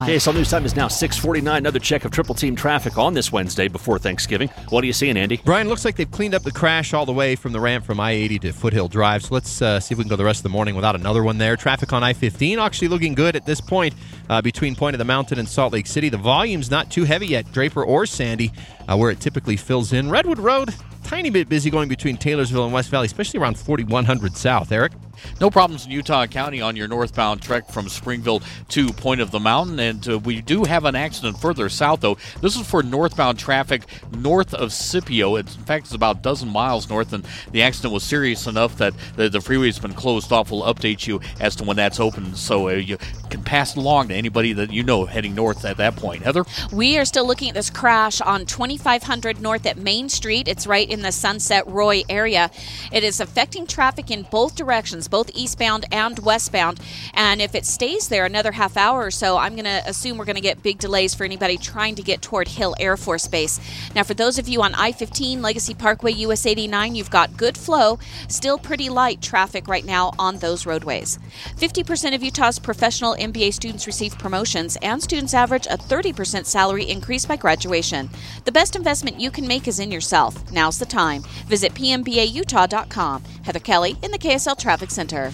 KSL News Time is now 6:49. Another check of Triple Team traffic on this Wednesday before Thanksgiving. What are you seeing, Andy? Brian, looks like they've cleaned up the crash all the way from the ramp from I-80 to Foothill Drive. So let's see if we can go the rest of the morning without another one there. Traffic on I-15 actually looking good at this point between Point of the Mountain and Salt Lake City. The volume's not too heavy yet, Draper or Sandy, where it typically fills in. Redwood Road, tiny bit busy going between Taylorsville and West Valley, especially around 4100 South. Eric? No problems in Utah County on your northbound trek from Springville to Point of the Mountain. And we do have an accident further south, though. This is for northbound traffic north of Scipio. In fact, it's about a dozen miles north, and the accident was serious enough that the freeway's been closed off. We'll update you as to when that's open, so you can pass it along to anybody that you know heading north at that point. Heather? We are still looking at this crash on 2500 north at Main Street. It's right in the Sunset Roy area. It is affecting traffic in both directions, both eastbound and westbound. And if it stays there another half hour or so, I'm going to assume we're going to get big delays for anybody trying to get toward Hill Air Force Base. Now, for those of you on I-15, Legacy Parkway, US 89, you've got good flow. Still pretty light traffic right now on those roadways. 50% of Utah's professional MBA students receive promotions, and students average a 30% salary increase by graduation. The best investment you can make is in yourself. Now's the time. Visit pmbautah.com. Heather Kelly in the KSL Traffic Center.